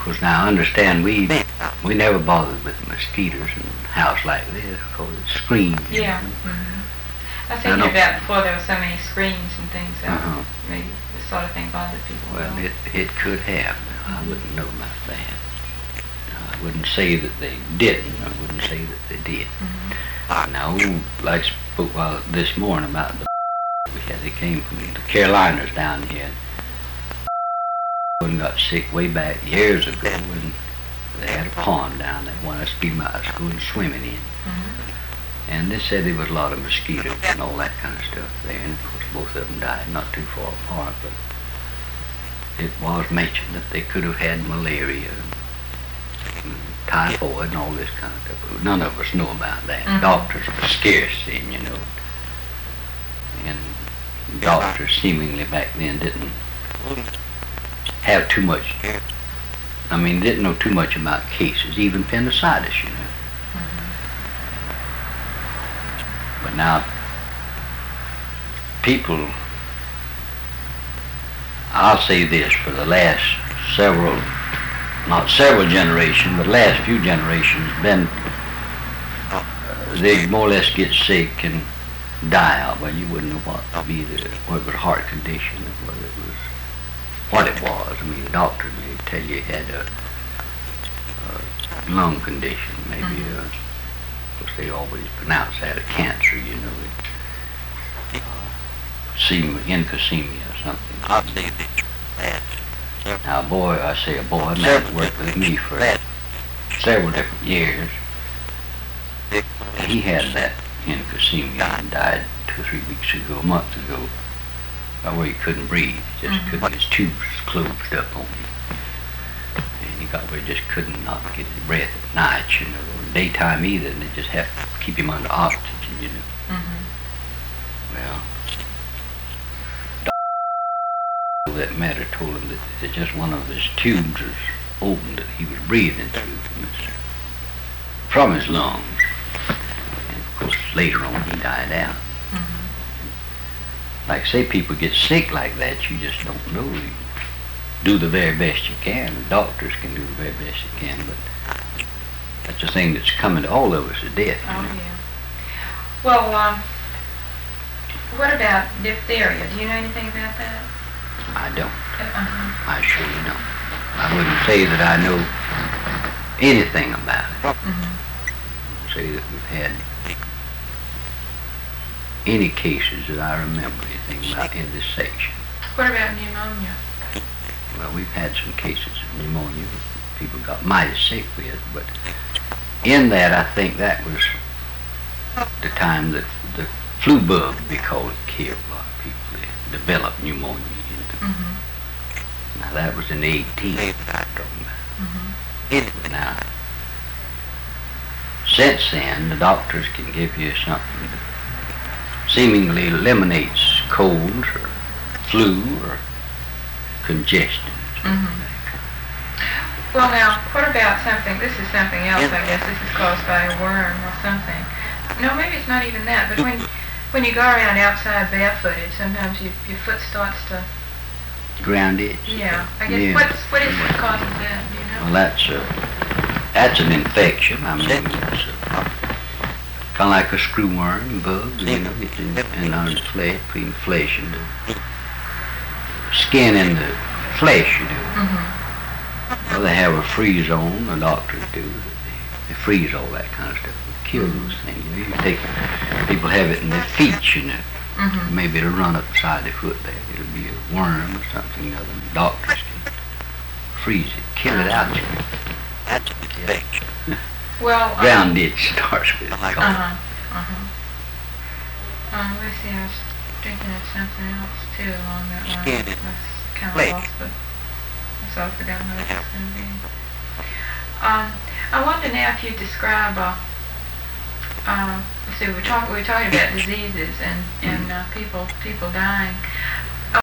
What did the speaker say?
Because now I understand we never bothered with mosquitoes in a house like this because it screams. Yeah. I was thinking about before there were so many screens and things that maybe this sort of thing bothered people. Well, it could have. I wouldn't know about that. I wouldn't say that they didn't. I wouldn't say that they did. Now, like I spoke this morning about the we had. They came from the Carolinas down here. And got sick way back years ago, and they had a pond down there. Wanted us to be out of school and swimming in. And they said there was a lot of mosquitoes and all that kind of stuff there. And of course, both of them died not too far apart. But it was mentioned that they could have had malaria, and typhoid, and all this kind of stuff. But none of us know about that. Doctors were scarce then, you know. And doctors seemingly back then didn't have too much. I mean, didn't know too much about cases, even appendicitis, you know. But now, people, I'll say this, for the last not several generations, but last few generations, they more or less get sick and die out. Well, you wouldn't know what was heart condition, or whether it was what it was. I mean, the doctor may tell you he had a lung condition, maybe. Of course, they always pronounce that a cancer, you know. Emphysema or something. Now, a boy, I say a boy, a man that worked with me for several different years, he had that emphysema and died 2 or 3 weeks ago, a month ago, where he couldn't breathe. Just couldn't, his tubes closed up on him. And he got where he just could not get his breath at night, you know, or daytime either, and they just have to keep him under oxygen, you know. Well, that matter told him that just one of his tubes was open that he was breathing through from his lungs. And of course, later on he died out. Like say people get sick like that, you just don't know. You do the very best you can. The doctors can do the very best you can, but that's the thing that's coming to all of us is death. Oh, yeah. Well, what about diphtheria? Do you know anything about that? I don't. I surely don't. I wouldn't say that I know anything about it. I'd say that we've had any cases that I remember anything about in this section. What about pneumonia? Well, we've had some cases of pneumonia that people got mighty sick with, but in that I think that was the time that the flu bug, we call it, killed a lot of people. They developed pneumonia, you know. Now that was in the 18th I'm talking about. Now, since then, the doctors can give you something that seemingly eliminates colds or flu or congestion. Well, now, what about something, this is something else, I guess, this is caused by a worm or something. No, maybe it's not even that, but when you go around outside barefooted, sometimes your foot starts to... Ground itch? Yeah, I guess, what is what causes that, do you know? Well, that's an infection. I mean, it's kind of like a screwworm bug, you know, it's in under the flesh, between the flesh and the skin and the flesh, you know. Well, they have a freeze on, the doctors do. They freeze all that kind of stuff, kill those things. You know, you take, people have it in their feet, you know. Maybe it'll run up beside their foot there. It'll be a worm or something, you know. The doctors can freeze it, kill it out, you know. That's an infection. Well, ground itch starts with it. Let's see, I was thinking of something else too along that line. I was kind of lost, but I sort of forgot what it was going to be. I wonder now if you describe, let's see, we were talking about diseases and people dying.